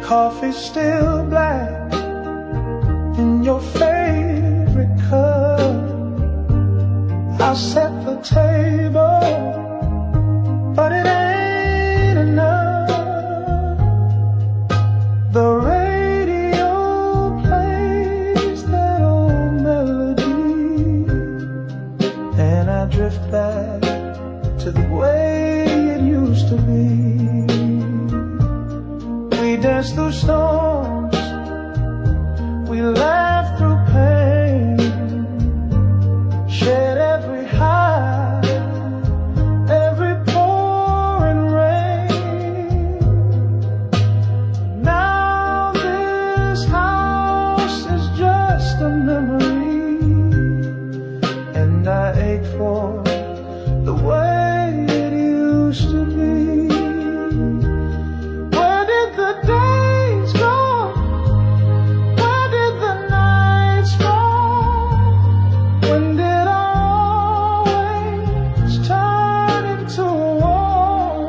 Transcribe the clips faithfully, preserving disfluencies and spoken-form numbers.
coffee's still black in your favorite cup. I'll set the table, but it ain't enough. The radio plays that old melody, and I drift back to the way it used to be. We danced through storms, we laughed through pain, shared every high, every pouring rain. Now this house is just a memory, and I ache for the way it used to be. Where did the days go? Where did the nights fall? When did I always turn into a wall?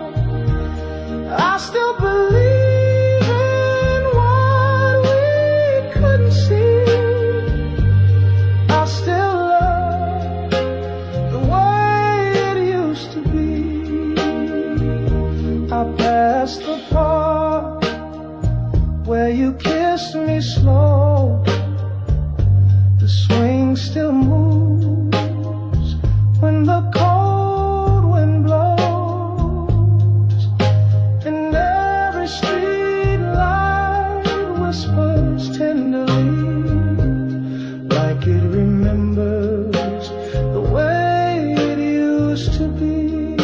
I still believe in what we couldn't see. I still love the way it used to be. I passed the park where you kissed me slow. The swing still moves when the cold wind blows, and every street light whispers tenderly, like it remembers the way it used to be.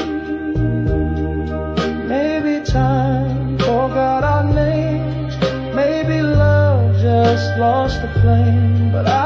Maybe time forgot our names, maybe love just lost the flame, but I